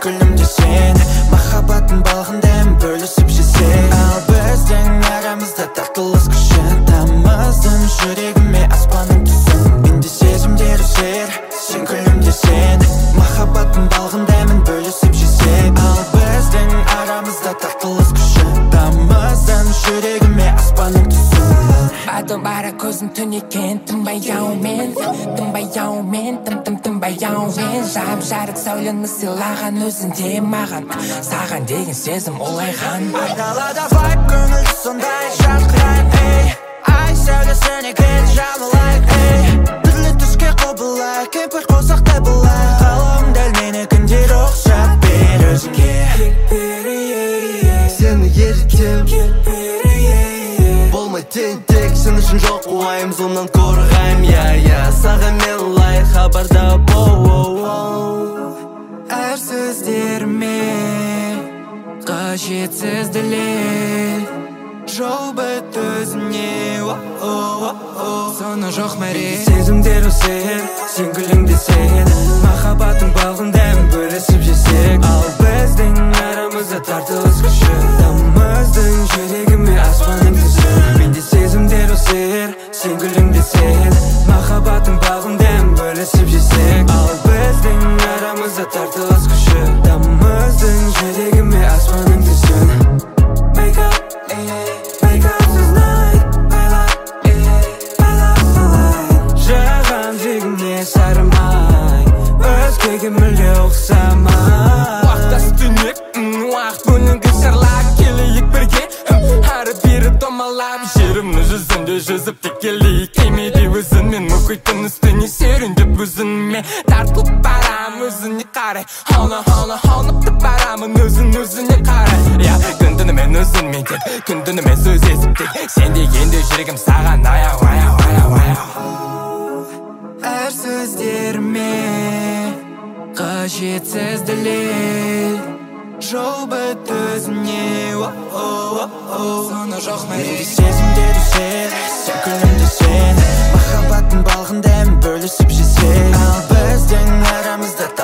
күлімде сен махаббаттың балғын дәмін бөлісіп жесек ал біздің арамызда тартылыс күші тамыздың жүрегіме аспанның түсін менде сезімдер өсер сен күлімде сен махаббаттың балғын дәмін бөлісіп жесек ал біздің арамызда тартылыс күші тамыздың жүрегіме аспанның түсін Бадым бара көзім түн екен тынбай яумен тынбай яумен жап-жарық сәулені сыйлаған өзіңде маған саған деген сезім олайған айдалада вайб көңілді сондай жарқырайып ей ай сәулесіне келді жамылайық ей түрлі түске құбылайық кемпір қосақтай болайық қалауың дәл менікіндей рұқсат бер өзіңе сені ерітем болмай тентек сен үшін жоқ уайым зоннан қорғайым саған мен лайық хабарда әр сөздеріме қажетсіз дәлел жол біт өзіне соны жоқ мәре сезімдер өсер сен күлімде сен махаббаттың балғын дәмін бөлісіп жесек ал біздің арамызда тартылыс күші тамыздың жүрегіме аспанның түсін менде сезімдер өсер сен күлімде сен махаббаттың балғын дәмін бөлісіп жесек ал біздің арамызда тартылыс күші тамыздың жүрегіме аспанның түсін Wake up, wake up tonight Жаған жегіне сарымай өзгеге мүлде ұқсамай Уақыттас түнек, уақыт бөлінгі сырлар келейік бірге ары бері домалап жерімнің жүзінде жүзіп тек келейік кемеде өзіңмен мұхиттың үстіне серуендеп өзіңме тартылып барам өзіңе қарай аунап барамын өзіңе қарай күн-түнімен өзіңмен тек күн-түнімен сөз естіп тек сен дегенде жүрегім саған аяу әр сөздеріме қажетсіз дәлел жол біт өзіне соны жоқ мәре менде сезімдер өсер сен күлімде сен махаббаттың балғын дәмін бөлісіп жесек ал біздің арамызда